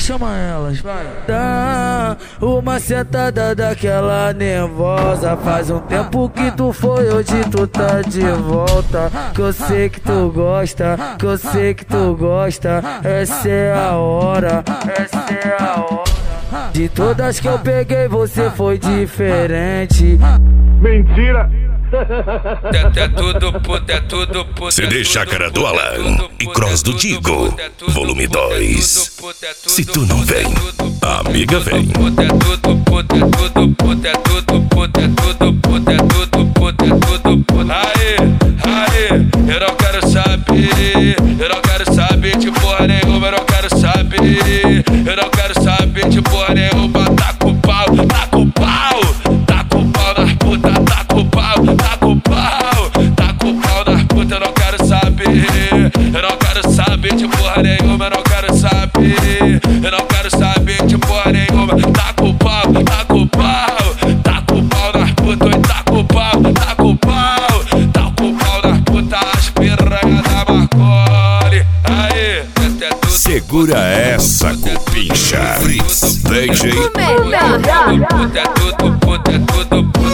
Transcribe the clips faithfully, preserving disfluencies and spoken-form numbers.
Chama elas, vai. Dá uma sentada daquela nervosa. Faz um tempo que tu foi, hoje tu tá de volta. Que eu sei que tu gosta, que eu sei que tu gosta. Essa é a hora, essa é a hora. De todas que eu peguei, você foi diferente. Mentira! É tudo puta, é tudo puta. C D Chácara do Alan e Cross do Digo, volume dois. Se tu não vem, a amiga vem. É tudo puta, é tudo puta, é tudo puta, é tudo puta, é tudo puta, é tudo puta. Aê, aê, eu não quero saber, eu não quero saber de porra nenhuma, eu não quero saber, eu não quero saber de porra nenhuma. Tá com pau, tá com pau, tá com pau nas putas, tá com pau. Tá com pau, tá com pau nas putas, eu não quero saber. Eu não quero saber de porra nenhuma, eu não quero saber. Eu não quero saber de porra nenhuma. Tá com pau, tá com pau, tá com pau nas putas, tá com pau, tá com pau, tá com pau nas putas, as piranhas da Marcoli. Aê, é tudo. Segura essa cupincha, Fritz, D J. É tudo puta, é tudo puta.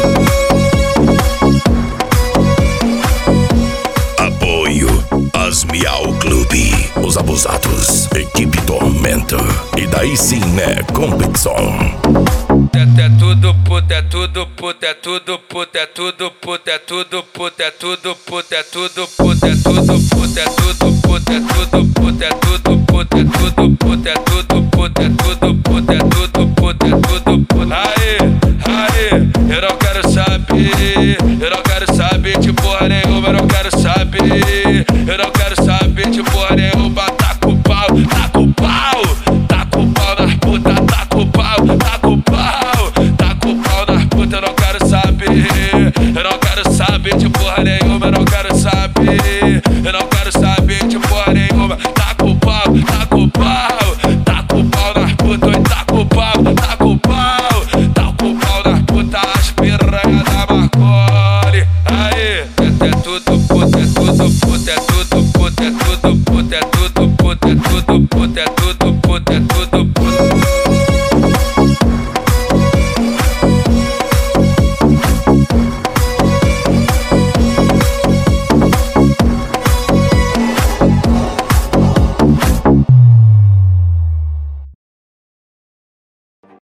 Miau Clube, os abusados, equipe Tormento, e daí sim é competição. É, é tudo puta, é tudo puta, é tudo puta, é tudo puta, é tudo puta, é tudo puta, é tudo puta, é tudo puta, é tudo puta, é tudo puta, é tudo puta, é tudo puta, é tudo puta, é tudo puta, é tudo puta, é tudo puta. Aê, aê, eu não quero saber, eu não quero saber de porra nenhuma, eu não quero saber, eu não quero saber de porra nenhuma. Tá com pau, tá com pau, tá com pau nas putas, tá com pau, tá com pau, tá com pau nas putas, eu não quero saber, eu não quero saber de porra nenhuma, eu não quero saber, eu não quero saber de porra nenhuma. Tá com pau, tá com pau, tá com pau nas putas, tá com pau, tá com pau, tá com pau nas putas, as piranhas da Marcoli. Aê, é tudo.